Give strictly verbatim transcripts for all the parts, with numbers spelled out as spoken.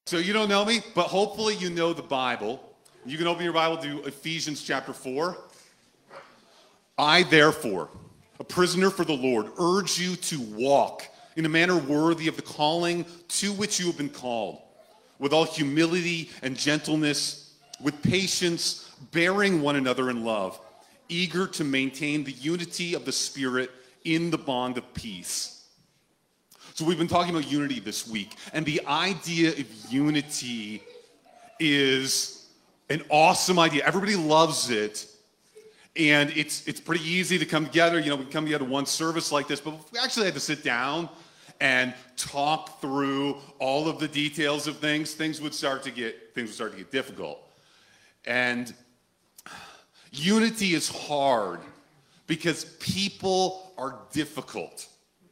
So you don't know me, but hopefully you know the Bible. You can open your Bible to Ephesians chapter four. I, therefore, a prisoner for the Lord, urge you to walk in a manner worthy of the calling to which you have been called, with all humility and gentleness, with patience, bearing one another in love, eager to maintain the unity of the Spirit in the bond of peace. So we've been talking about unity this week, and the idea of unity is an awesome idea. Everybody loves it, and it's it's pretty easy to come together. You know, we come together one service like this, but if we actually had to sit down and talk through all of the details of things, things would start to get things would start to get difficult. And unity is hard because people are difficult.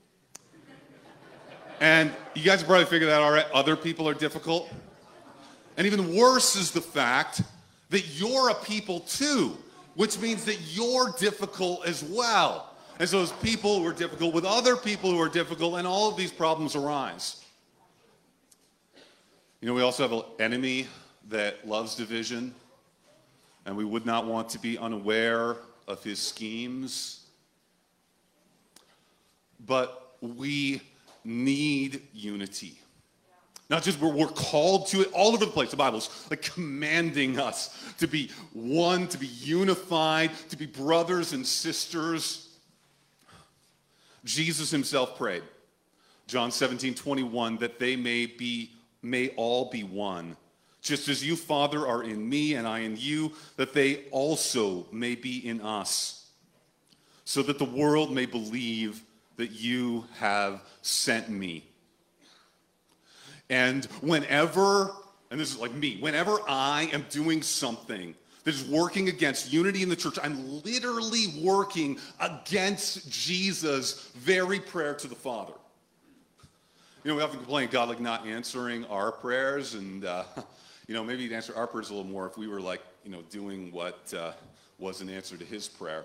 And you guys probably figured that out already. Other people are difficult. And even worse is the fact that you're a people too, which means that you're difficult as well. And so there's people who are difficult with other people who are difficult, and all of these problems arise. You know, we also have an enemy that loves division, and we would not want to be unaware of his schemes. But we need unity. Not just we're, we're called to it all over the place. The Bible's like commanding us to be one, to be unified, to be brothers and sisters. Jesus himself prayed, John seventeen twenty-one, that they may be, may all be one. Just as you, Father, are in me and I in you, that they also may be in us, so that the world may believe that you have sent me. And whenever, and this is like me, whenever I am doing something that is working against unity in the church, I'm literally working against Jesus' very prayer to the Father. You know, we often complain God like not answering our prayers, and uh, you know, maybe he'd answer our prayers a little more if we were like, you know, doing what uh, was an answer to his prayer.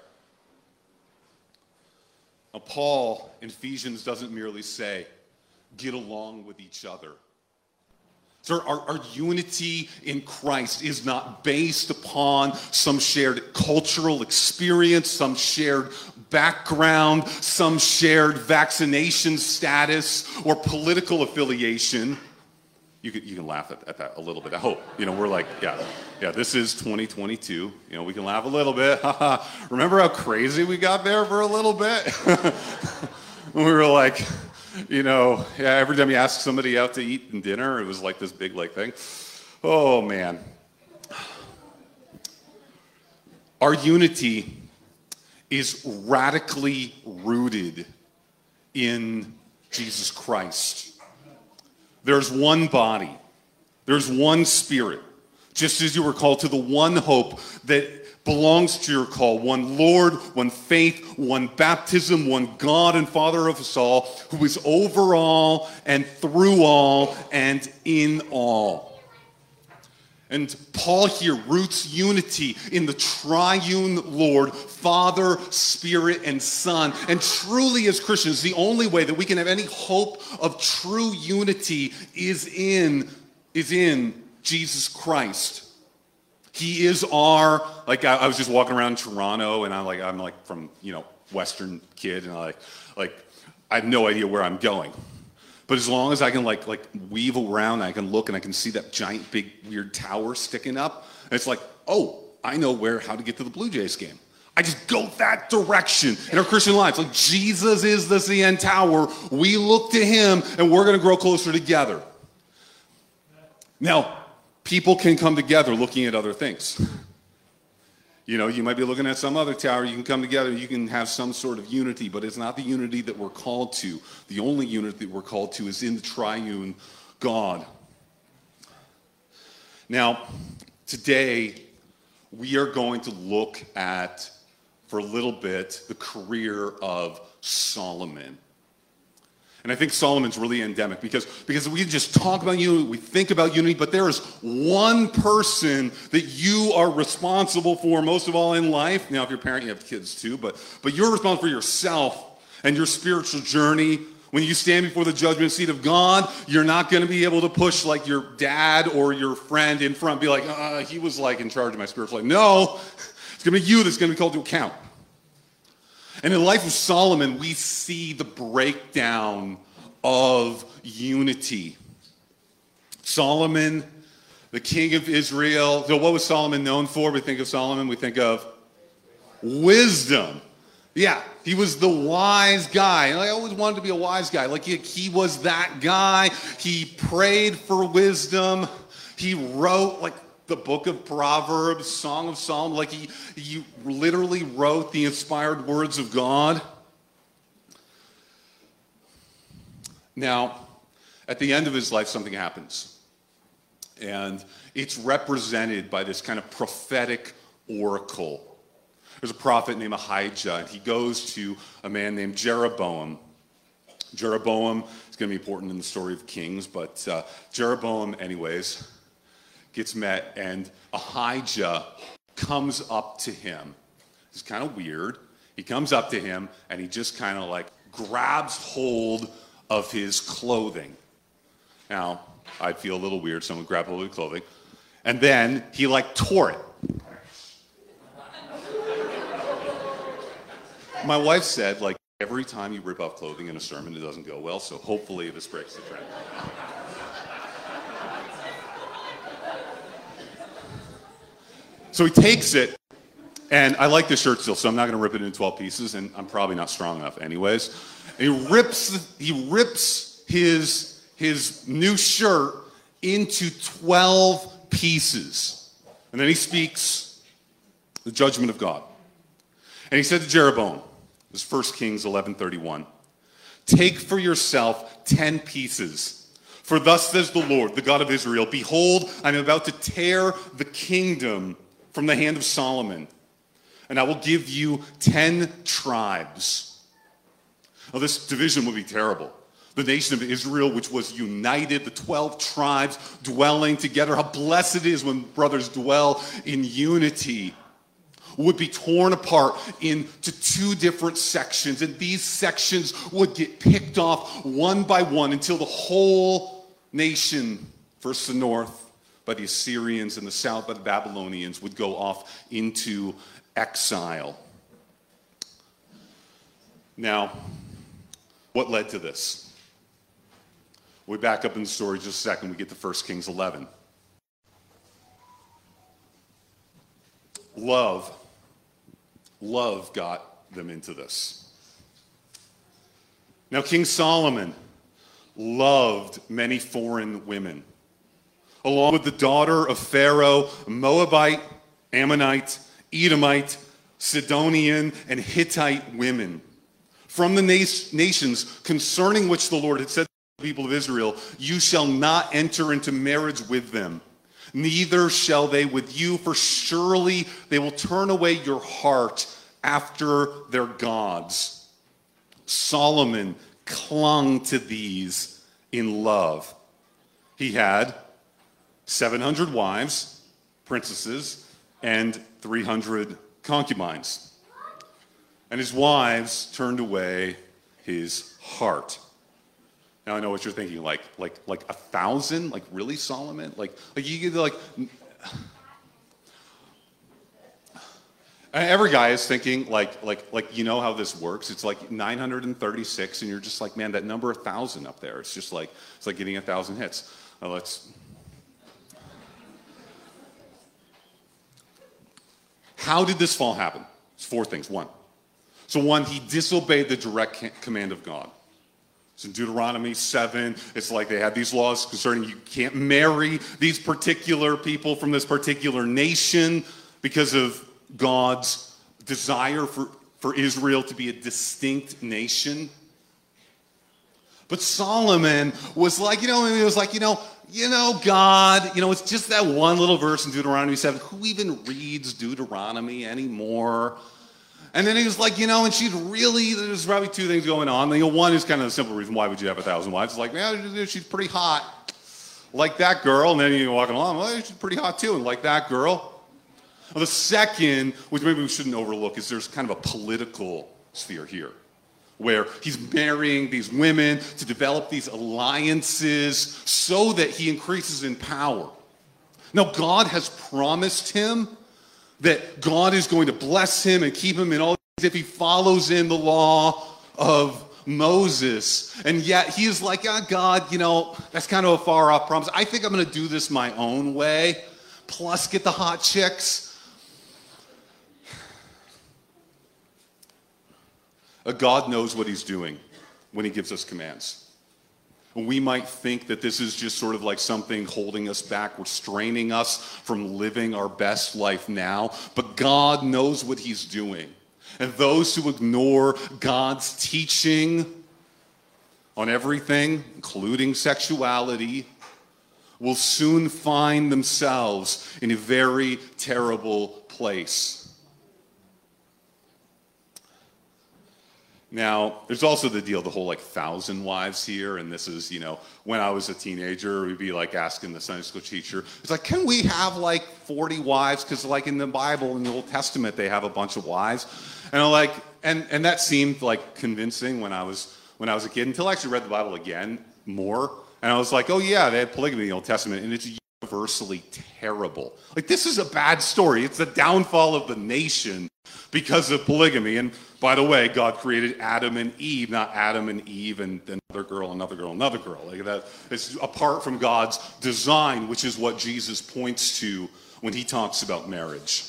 Now, Paul in Ephesians doesn't merely say, get along with each other. So our, our unity in Christ is not based upon some shared cultural experience, some shared background, some shared vaccination status, or political affiliation. You can, you can laugh at, at that a little bit. I hope. You know, we're like, yeah, yeah, this is twenty twenty-two. You know, we can laugh a little bit. Remember how crazy we got there for a little bit? We were like, you know, yeah, every time you ask somebody out to eat and dinner, it was like this big like thing. Oh, man. Our unity is radically rooted in Jesus Christ. There's one body. There's one Spirit. Just as you were called to the one hope that belongs to your call. One Lord, one faith, one baptism, one God and Father of us all, who is over all and through all and in all. And Paul here roots unity in the triune Lord, Father, Spirit, and Son. And truly as Christians, the only way that we can have any hope of true unity is in, is in Jesus Christ. He is our, like I, I was just walking around Toronto, and I'm like, I'm like from, you know, Western kid, and I like, like, I have no idea where I'm going. But as long as I can like like weave around, I can look and I can see that giant, big, weird tower sticking up. And it's like, oh, I know where how to get to the Blue Jays game. I just go that direction in our Christian lives. Like Jesus is the C N Tower. We look to him, and we're going to grow closer together. Now, people can come together looking at other things. You know, you might be looking at some other tower, you can come together, you can have some sort of unity, but it's not the unity that we're called to. The only unity that we're called to is in the triune God. Now, today, we are going to look at, for a little bit, the career of Solomon. And I think Solomon's really endemic because, because we just talk about unity, we think about unity, but there is one person that you are responsible for most of all in life. Now, if you're a parent, you have kids too, but, but you're responsible for yourself and your spiritual journey When you stand before the judgment seat of God, you're not going to be able to push like your dad or your friend in front, be like, uh, he was like in charge of my spiritual life. No, it's going to be you that's going to be called to account. And in the life of Solomon, we see the breakdown of unity. Solomon, the king of Israel. So what was Solomon known for? We think of Solomon, we think of wisdom. Yeah, he was the wise guy. And I always wanted to be a wise guy. Like he, he was that guy. He prayed for wisdom. He wrote like the book of Proverbs, Song of Solomon. Like he, he literally wrote the inspired words of God. Now, at the end of his life, something happens. And it's represented by this kind of prophetic oracle. There's a prophet named Ahijah, and he goes to a man named Jeroboam. Jeroboam is going to be important in the story of Kings, but uh, Jeroboam, anyways, gets met, and Ahijah comes up to him. It's kind of weird. He comes up to him, and he just kind of like grabs hold of his clothing. Now, I'd feel a little weird, someone grab hold of his clothing. And then he like tore it. My wife said, like, every time you rip off clothing in a sermon, it doesn't go well, so hopefully this breaks the trend. So he takes it, and I like this shirt still, so I'm not going to rip it into twelve pieces, and I'm probably not strong enough anyways. And he rips, he rips his, his new shirt into twelve pieces. And then he speaks the judgment of God. And he said to Jeroboam, this is First Kings eleven thirty-one, take for yourself ten pieces, for thus says the Lord, the God of Israel, behold, I'm about to tear the kingdom from the hand of Solomon, and I will give you ten tribes. Now this division would be terrible. The nation of Israel, which was united, the twelve tribes dwelling together. How blessed it is when brothers dwell in unity. Would be torn apart into two different sections, and these sections would get picked off one by one until the whole nation, first the north by the Assyrians and the south by the Babylonians, would go off into exile. Now, what led to this? We back up in the story just a second. We get to First Kings eleven. Love. Love got them into this. Now, King Solomon loved many foreign women, along with the daughter of Pharaoh, Moabite, Ammonite, Edomite, Sidonian, and Hittite women. From the nations concerning which the Lord had said to the people of Israel, you shall not enter into marriage with them, neither shall they with you, for surely they will turn away your heart after their gods. Solomon clung to these in love. He had seven hundred wives, princesses, and three hundred concubines. And his wives turned away his heart. Now I know what you're thinking, like, like, like a thousand? Like, really, Solomon? Like, like you get like. Every guy is thinking, like, like, like, you know how this works. It's like nine hundred thirty-six, and you're just like, man, that number one thousand up there. It's just like, it's like getting a thousand hits. Now let's. How did this fall happen? It's four things. One. So one, he disobeyed the direct command of God. It's in Deuteronomy seven. It's like they had these laws concerning you can't marry these particular people from this particular nation because of God's desire for, for Israel to be a distinct nation. But Solomon was like, you know, he was like, you know, you know, God, you know, it's just that one little verse in Deuteronomy seven. Who even reads Deuteronomy anymore? And then he was like, you know, and she'd really, there's probably two things going on. You know, one is kind of the simple reason, why would you have a thousand wives? It's like, yeah, she's pretty hot. Like that girl. And then you're walking along, well, she's pretty hot too. And like that girl. Well, the second, which maybe we shouldn't overlook, is there's kind of a political sphere here. where he's marrying these women to develop these alliances so that he increases in power. Now, God has promised him that God is going to bless him and keep him in all things if he follows in the law of Moses. And yet he is like, ah, God, you know, that's kind of a far off promise. I think I'm going to do this my own way, plus get the hot chicks. A God knows what he's doing when he gives us commands. We might think that this is just sort of like something holding us back, restraining us from living our best life now. But God knows what he's doing. And those who ignore God's teaching on everything, including sexuality, will soon find themselves in a very terrible place. Now, there's also the deal, the whole like thousand wives here, and this is, you know, when I was a teenager, we'd be like asking the Sunday school teacher, it's like, can we have like forty wives? Because like in the Bible, in the Old Testament, they have a bunch of wives. And I'm like, and, and that seemed like convincing when I was when I was a kid, until I actually read the Bible again more. And I was like, oh yeah, they had polygamy in the Old Testament, and it's universally terrible. Like, this is a bad story. It's the downfall of the nation because of polygamy. And by the way, God created Adam and Eve, not Adam and Eve and another girl, another girl, another girl. Like that, it's apart from God's design, which is what Jesus points to when he talks about marriage.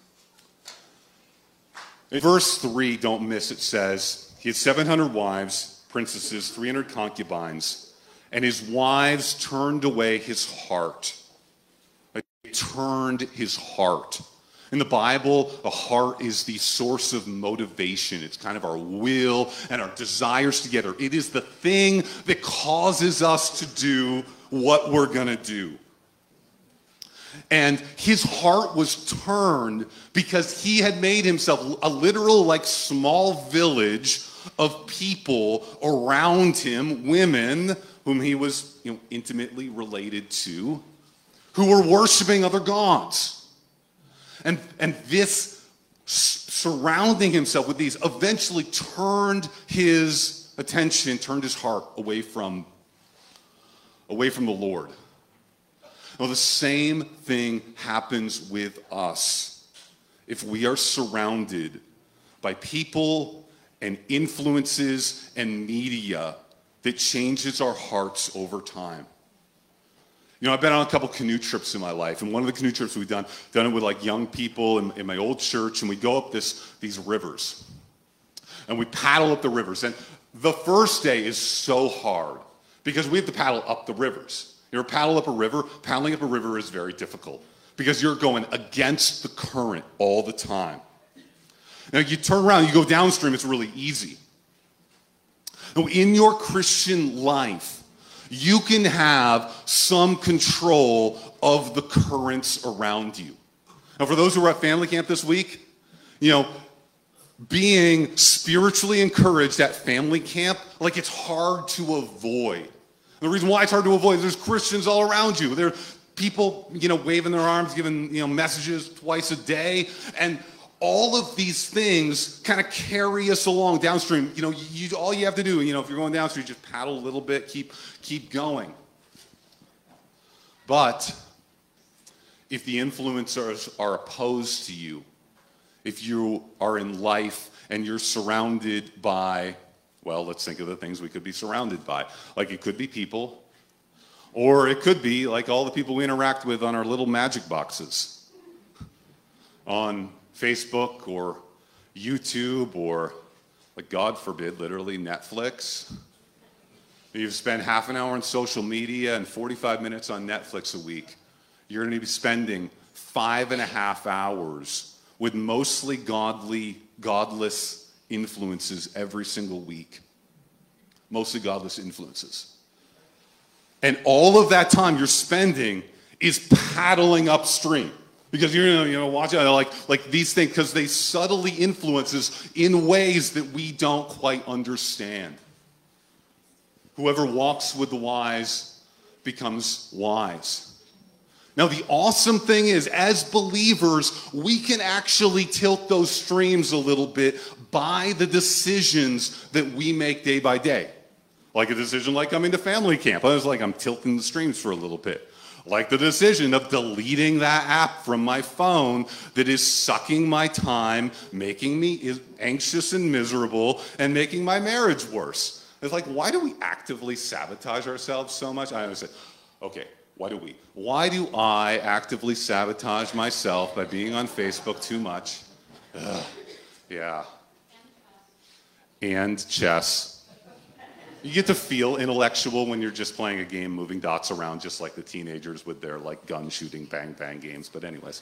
In verse three, don't miss, it says, he had seven hundred wives, princesses, three hundred concubines, and his wives turned away his heart. Like, they turned his heart. In the Bible, the heart is the source of motivation. It's kind of our will and our desires together. It is the thing that causes us to do what we're going to do. And his heart was turned because he had made himself a literal, like, small village of people around him, women whom he was, you know, intimately related to, who were worshiping other gods. And, and this surrounding himself with these eventually turned his attention, turned his heart away from, away from the Lord. Well, the same thing happens with us if we are surrounded by people and influences and media that changes our hearts over time. You know, I've been on a couple canoe trips in my life, and one of the canoe trips we've done, done it with like young people in, in my old church, and we go up this these rivers, and we paddle up the rivers. And the first day is so hard because we have to paddle up the rivers. You ever paddle up a river? Paddling up a river is very difficult because you're going against the current all the time. Now, you turn around, you go downstream, it's really easy. Now, in your Christian life, you can have some control of the currents around you. Now, for those who were at family camp this week, you know, being spiritually encouraged at family camp, like, it's hard to avoid. The reason why it's hard to avoid is there's Christians all around you. There are people, you know, waving their arms, giving, you know, messages twice a day, and all of these things kind of carry us along downstream. You know, you, all you have to do, you know, if you're going downstream, just paddle a little bit, keep, keep going. But if the influencers are opposed to you, if you are in life and you're surrounded by, well, let's think of the things we could be surrounded by. Like, it could be people, or it could be like all the people we interact with on our little magic boxes, on Facebook or YouTube or, like, God forbid, literally Netflix. You've spent half an hour on social media and forty-five minutes on Netflix a week. You're going to be spending five and a half hours with mostly godly, godless influences every single week. Mostly godless influences. And all of that time you're spending is paddling upstream. Because you're, you know, watching like, like these things, because they subtly influence us in ways that we don't quite understand. Whoever walks with the wise becomes wise. Now, the awesome thing is, as believers, we can actually tilt those streams a little bit by the decisions that we make day by day. Like a decision like coming to family camp. I was like, I'm tilting the streams for a little bit. Like the decision of deleting that app from my phone that is sucking my time, making me anxious and miserable, and making my marriage worse. It's like, why do we actively sabotage ourselves so much? I always say, okay, why do we? Why do I actively sabotage myself by being on Facebook too much? Ugh, yeah. And chess. You get to feel intellectual when you're just playing a game, moving dots around, just like the teenagers with their like gun shooting bang bang games. But anyways,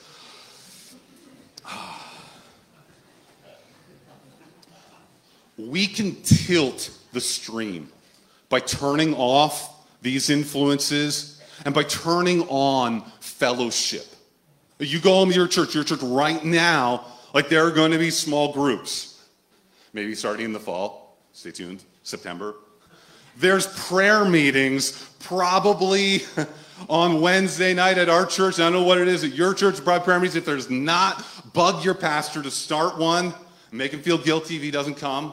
we can tilt the stream by turning off these influences and by turning on fellowship. You go home to your church, your church right now, like there are going to be small groups, maybe starting in the fall. Stay tuned, September. There's prayer meetings probably on Wednesday night at our church. I don't know what it is at your church, probably prayer meetings. If there's not, bug your pastor to start one. Make him feel guilty if he doesn't come.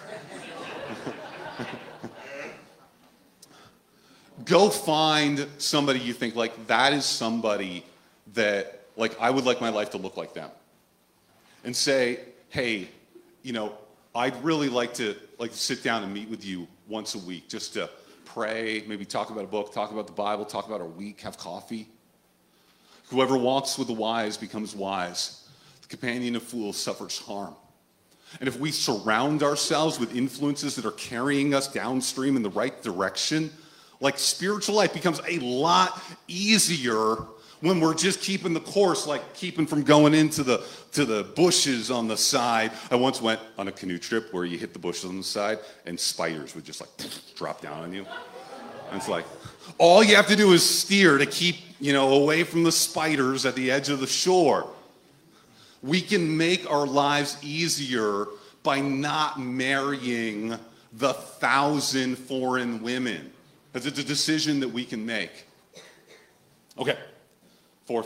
Go find somebody you think, like, that is somebody that, like, I would like my life to look like them. And say, hey, you know, I'd really like to, like, sit down and meet with you once a week just to pray, maybe talk about a book, talk about the Bible, talk about our week, have coffee. Whoever walks with the wise becomes wise. The companion of fools suffers harm. And if we surround ourselves with influences that are carrying us downstream in the right direction, like spiritual life becomes a lot easier when we're just keeping the course, like keeping from going into the to the bushes on the side. I once went on a canoe trip where you hit the bushes on the side and spiders would just like drop down on you. And it's like, all you have to do is steer to keep, you know, away from the spiders at the edge of the shore. We can make our lives easier by not marrying the thousand foreign women. It's a decision that we can make. Okay, fourth.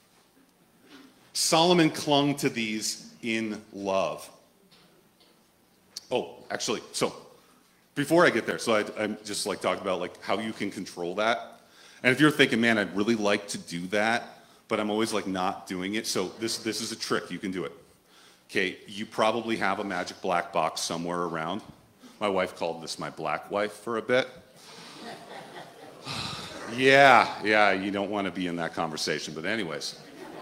Solomon clung to these in love. Oh, actually, so before I get there, so I, I'm just like talking about like how you can control that. And if you're thinking, man, I'd really like to do that, but I'm always like not doing it. So this this is a trick. You can do it. Okay, you probably have a magic black box somewhere around. My wife called this my black wife for a bit. Yeah, yeah, you don't want to be in that conversation, but anyways.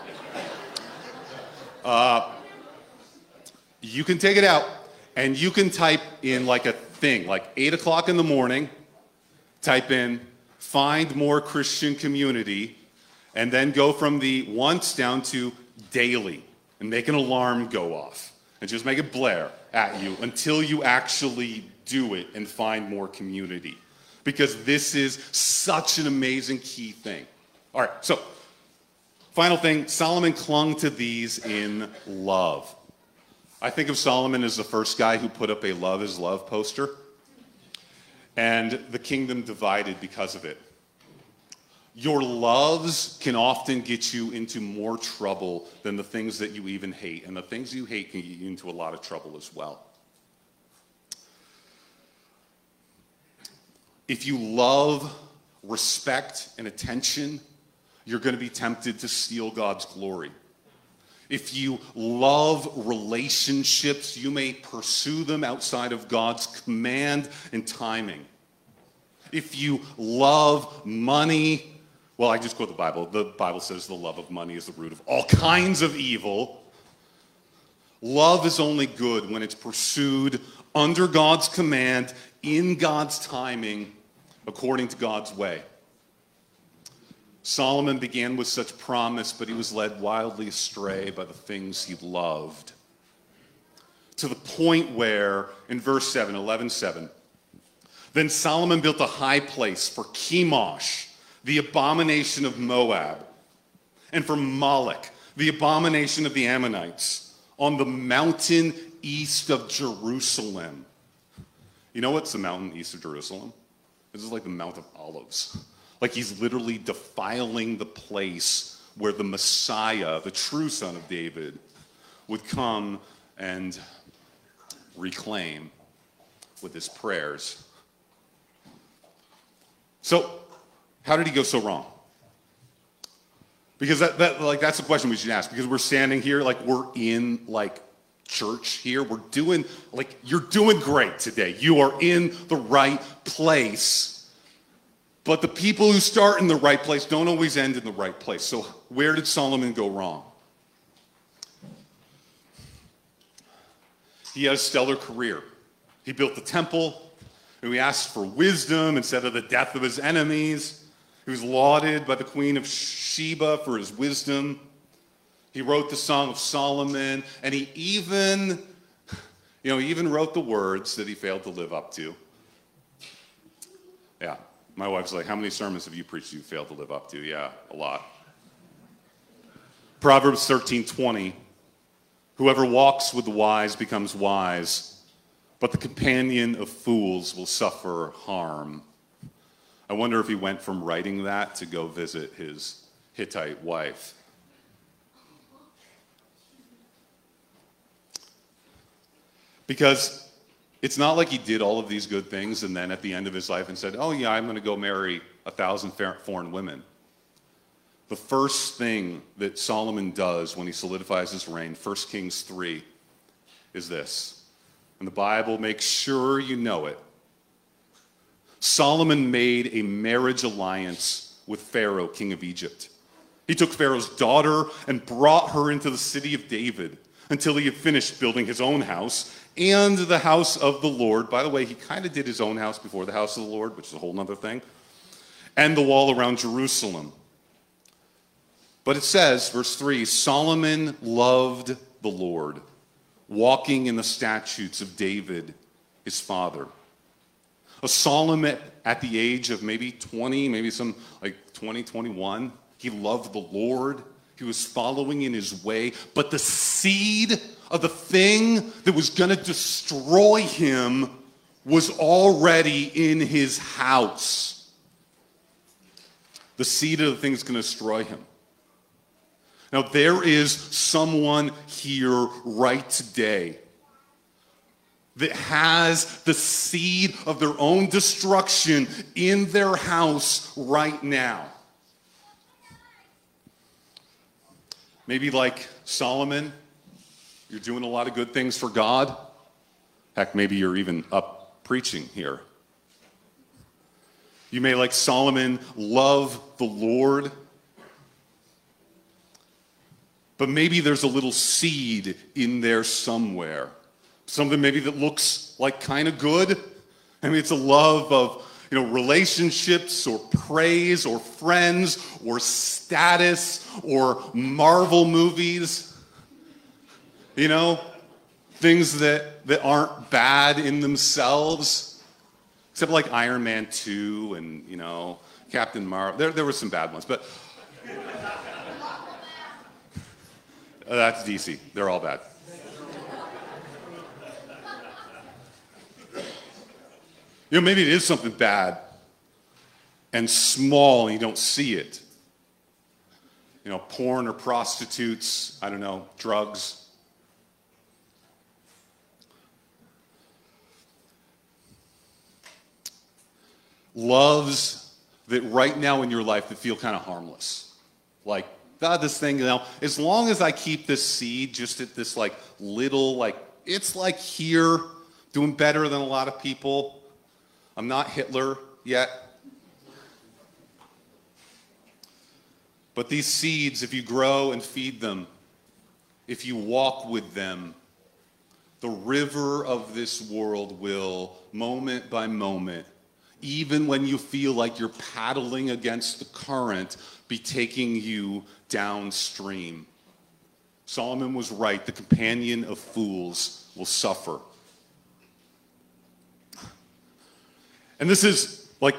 Uh, you can take it out and you can type in like a thing, like eight o'clock in the morning, type in find more Christian community, and then go from the once down to daily and make an alarm go off and just make it blare at you until you actually do it and find more community. Because this is such an amazing key thing. All right, so final thing, Solomon clung to these in love. I think of Solomon as the first guy who put up a love is love poster, and the kingdom divided because of it. Your loves can often get you into more trouble than the things that you even hate, and the things you hate can get you into a lot of trouble as well. If you love respect and attention, you're going to be tempted to steal God's glory. If you love relationships, you may pursue them outside of God's command and timing. If you love money, well, I just quote the Bible. The Bible says the love of money is the root of all kinds of evil. Love is only good when it's pursued under God's command, in God's timing, according to God's way. Solomon began with such promise, but he was led wildly astray by the things he loved. To the point where, in verse seven, eleven seven, then Solomon built a high place for Chemosh, the abomination of Moab, and for Moloch, the abomination of the Ammonites, on the mountain east of Jerusalem. You know what's the mountain east of Jerusalem? This is like the Mount of Olives. Like he's literally defiling the place where the Messiah, the true son of David, would come and reclaim with his prayers. So, how did he go so wrong? Because that, that like that's the question we should ask. Because we're standing here, like we're in like church here. We're doing like you're doing great today. You are in the right place. But the people who start in the right place don't always end in the right place. So where did Solomon go wrong? He had a stellar career. He built the temple, and he asked for wisdom instead of the death of his enemies. He was lauded by the Queen of Sheba for his wisdom. He wrote the Song of Solomon, and he even, you know, he even wrote the words that he failed to live up to. Yeah, my wife's like, how many sermons have you preached you failed to live up to? Yeah, a lot. Proverbs thirteen twenty, whoever walks with the wise becomes wise, but the companion of fools will suffer harm. I wonder if he went from writing that to go visit his Hittite wife. Because it's not like he did all of these good things and then at the end of his life and said, oh yeah, I'm going to go marry a thousand foreign women. The first thing that Solomon does when he solidifies his reign, First Kings three, is this. And the Bible makes sure you know it. Solomon made a marriage alliance with Pharaoh, king of Egypt. He took Pharaoh's daughter and brought her into the city of David until he had finished building his own house and the house of the Lord. By the way, he kind of did his own house before the house of the Lord, which is a whole other thing, and the wall around Jerusalem. But it says, verse three, Solomon loved the Lord, walking in the statutes of David, his father. A Solomon at the age of maybe twenty, maybe some like twenty, twenty-one, he loved the Lord. He was following in his way. But the seed of the thing that was going to destroy him was already in his house. The seed of the thing that's going to destroy him. Now, there is someone here right today that has the seed of their own destruction in their house right now. Maybe like Solomon, you're doing a lot of good things for God. Heck, maybe you're even up preaching here. You may, like Solomon, love the Lord. But maybe there's a little seed in there somewhere. Something maybe that looks like kind of good. I mean, it's a love of, you know, relationships or praise or friends or status or Marvel movies. You know, things that, that aren't bad in themselves. Except like Iron Man two and, you know, Captain Marvel. There, there were some bad ones, but that's D C. They're all bad. You know, maybe it is something bad and small and you don't see it. You know, porn or prostitutes, I don't know, drugs. Loves that right now in your life that feel kind of harmless. Like, God, this thing, you know, as long as I keep this seed just at this like little, like, it's like here, doing better than a lot of people. I'm not Hitler yet. But these seeds, if you grow and feed them, if you walk with them, the river of this world will, moment by moment, even when you feel like you're paddling against the current, be taking you downstream. Solomon was right. The companion of fools will suffer. And this is like,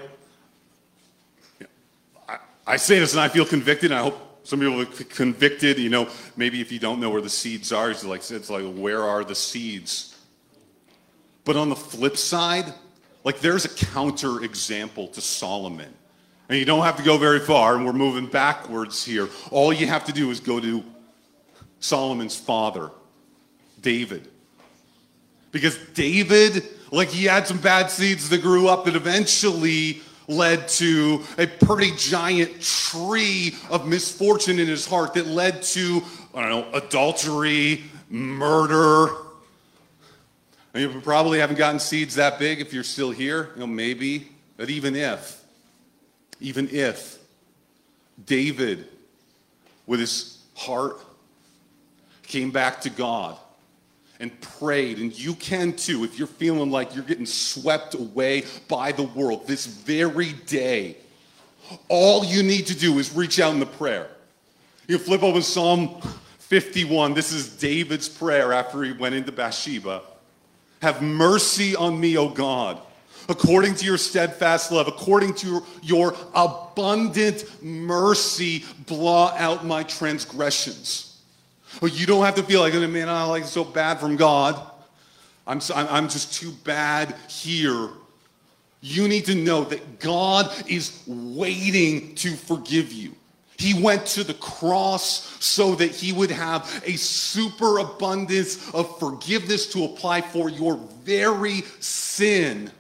I, I say this and I feel convicted, and I hope some people are convicted. You know, maybe if you don't know where the seeds are, it's like, it's like, where are the seeds? But on the flip side, like there's a counter example to Solomon. And you don't have to go very far, and we're moving backwards here. All you have to do is go to Solomon's father, David. Because David, like he had some bad seeds that grew up that eventually led to a pretty giant tree of misfortune in his heart that led to, I don't know, adultery, murder. And you probably haven't gotten seeds that big if you're still here, you know, maybe. But even if, even if David, with his heart, came back to God and prayed, and you can too, if you're feeling like you're getting swept away by the world this very day, all you need to do is reach out in the prayer. You flip open Psalm fifty-one. This is David's prayer after he went into Bathsheba. Have mercy on me, O God, according to your steadfast love, according to your abundant mercy, blot out my transgressions. Well, you don't have to feel like, oh, man, I like so bad from God. I'm, so, I'm just too bad here. You need to know that God is waiting to forgive you. He went to the cross so that he would have a superabundance of forgiveness to apply for your very sin.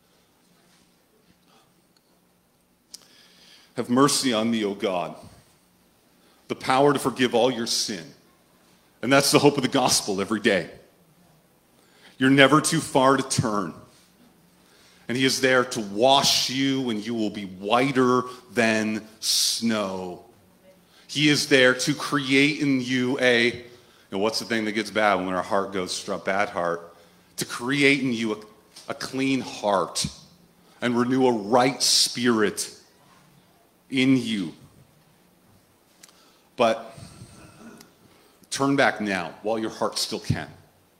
Have mercy on me, O God. The power to forgive all your sin. And that's the hope of the gospel every day. You're never too far to turn. And he is there to wash you, and you will be whiter than snow. He is there to create in you a, you know, what's the thing that gets bad when our heart goes to a bad heart? To create in you a, a clean heart and renew a right spirit in you. But turn back now while your heart still can.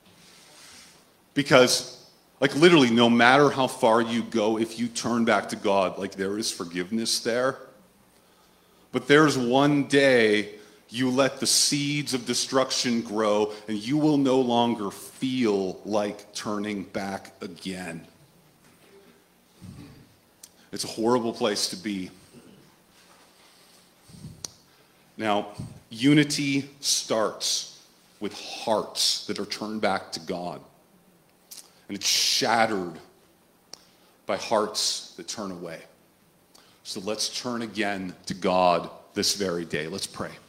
Because, like, literally, no matter how far you go, if you turn back to God, like, there is forgiveness there. But there's one day you let the seeds of destruction grow, and you will no longer feel like turning back again. It's a horrible place to be. Now, unity starts with hearts that are turned back to God. And it's shattered by hearts that turn away. So let's turn again to God this very day. Let's pray.